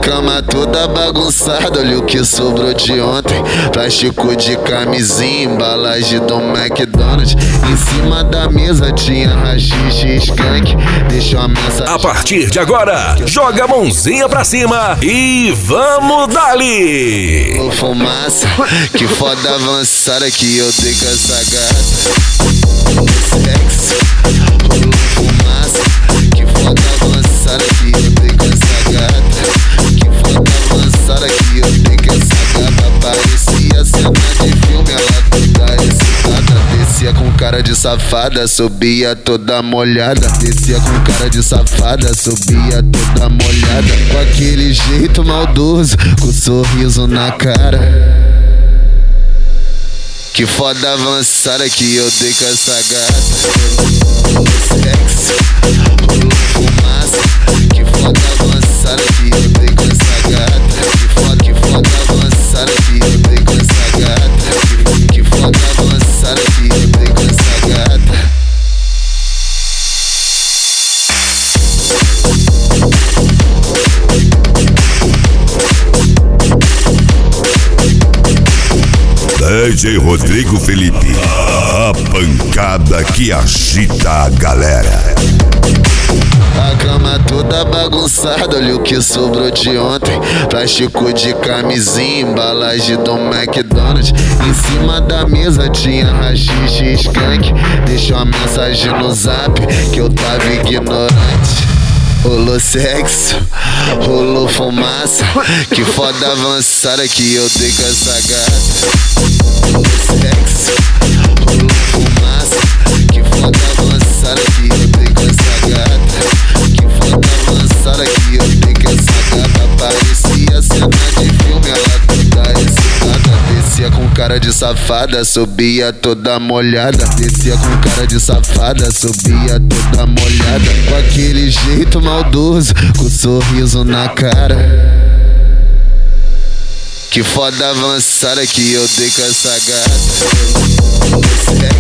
cama toda bagunçada, olha o que sobrou de ontem. Plástico de camisinha, embalagem do McDonald's. Em cima da mesa tinha rachixe e skunk. Deixa uma mensagem. A partir de agora, joga a mãozinha pra cima e vamos dali! Ô fumaça, que foda avançada que eu dei com essa gata. Sexo, rolou fumaça, que foda avançada que eu dei com essa gata. Que foda avançada que eu dei com essa gata. Parecia cena de filme, ela toda excitada. Descia com cara de safada, subia toda molhada. Descia com cara de safada, subia toda molhada. Com aquele jeito maldoso, com sorriso na cara. Que foda avançada que eu dei com essa gata. Sexo, rolou fumaça. Que foda avançada que eu dei com essa gata. Que foda avançada que eu dei com essa gata. Que foda avançada que eu dei com essa gata. DJ Rodrigo Felipe, a pancada que agita a galera. A cama toda bagunçada, olha o que sobrou de ontem. Plástico de camisinha, embalagem do McDonald's. Em cima da mesa tinha rachixe e skunk. Deixa uma mensagem no zap que eu tava ignorante. Rolou sexo, rolou fumaça. Que foda avançada que eu dei com essa gata. Rolou sexo, rolou fumaça. Que foda avançada que eu dei com essa gata. Que foda avançada que eu dei com essa gata. Parecia cena de filme, ela toda excitada. Descia com cara de safada, subia toda molhada. Descia com cara de safada, subia toda molhada. Com aquele jeito maldoso, com sorriso na cara. Que foda avançada que eu dei com essa gata.